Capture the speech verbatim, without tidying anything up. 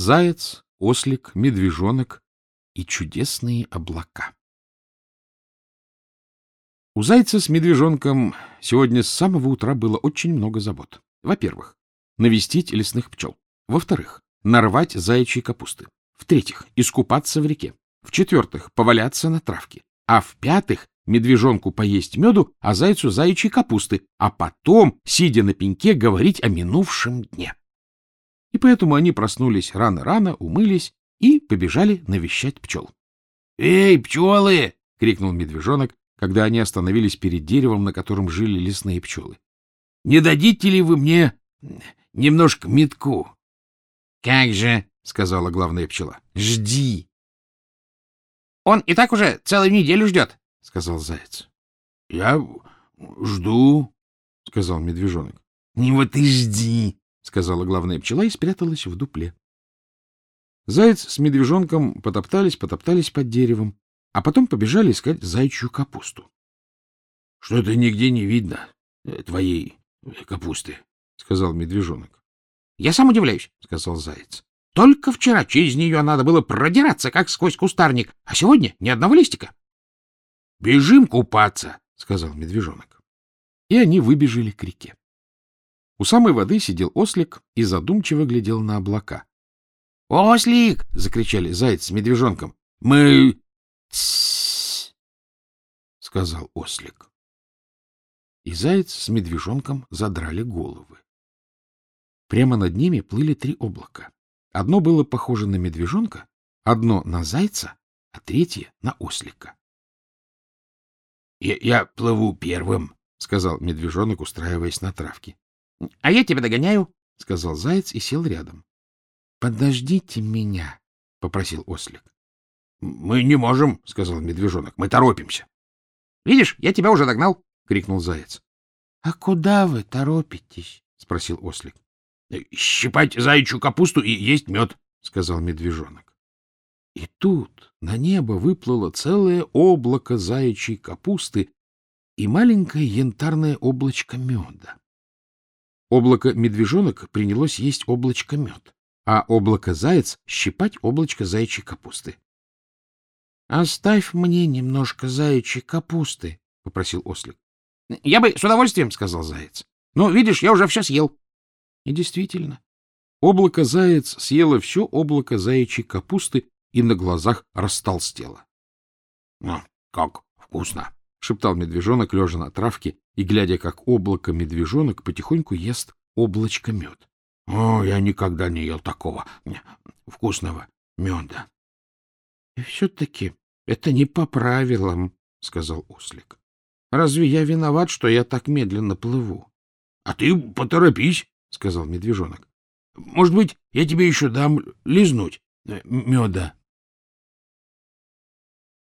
заяц, ослик, медвежонок и чудесные облака. У зайца с медвежонком сегодня с самого утра было очень много забот. Во-первых, навестить лесных пчел. Во-вторых, нарвать заячьей капусты. В-третьих, искупаться в реке. В-четвертых, поваляться на травке. А в-пятых, медвежонку поесть меду, а зайцу заячьей капусты, а потом, сидя на пеньке, говорить о минувшем дне. И поэтому они проснулись рано-рано, умылись и побежали навещать пчел. — Эй, пчелы! — крикнул медвежонок, когда они остановились перед деревом, на котором жили лесные пчелы. — Не дадите ли вы мне немножко медку? — Как же, — сказала главная пчела, — жди. — Он и так уже целую неделю ждет, — сказал заяц. — Я жду, — сказал медвежонок. — Вот и жди, — сказала главная пчела и спряталась в дупле. Заяц с медвежонком потоптались-потоптались под деревом, а потом побежали искать заячью капусту. — Что-то нигде не видно твоей капусты, — сказал медвежонок. — Я сам удивляюсь, — сказал заяц. — Только вчера через нее надо было продираться, как сквозь кустарник, а сегодня ни одного листика. — Бежим купаться, — сказал медвежонок. И они выбежали к реке. У самой воды сидел ослик и задумчиво глядел на облака. — Ослик! — закричали заяц с медвежонком. — Мы... — Тссс! — сказал ослик. И заяц с медвежонком задрали головы. Прямо над ними плыли три облака. Одно было похоже на медвежонка, одно на зайца, а третье на ослика. — Я, я плыву первым, — сказал медвежонок, устраиваясь на травке. — А я тебя догоняю, — сказал заяц и сел рядом. — Подождите меня, — попросил ослик. — Мы не можем, — сказал медвежонок, — мы торопимся. — Видишь, я тебя уже догнал, — крикнул заяц. — А куда вы торопитесь? — спросил ослик. — Щипать заячью капусту и есть мед, — сказал медвежонок. И тут на небо выплыло целое облако заячьей капусты и маленькое янтарное облачко меда. Облако-медвежонок принялось есть облачко мед, а облако-заяц щипать облачко заячьей капусты. — Оставь мне немножко заячьей капусты, — попросил ослик. — Я бы с удовольствием, — сказал заяц. — Но, видишь, я уже все съел. И действительно, облако-заяц съело все облако заячьей капусты и на глазах растолстело. — Ну, как вкусно! — шептал медвежонок, лежа на травке и глядя, как облако-медвежонок потихоньку ест облачко мед. — О, я никогда не ел такого вкусного меда. — И все-таки это не по правилам, — сказал ослик. — Разве я виноват, что я так медленно плыву? — А ты поторопись, — сказал медвежонок. — Может быть, я тебе еще дам лизнуть меда.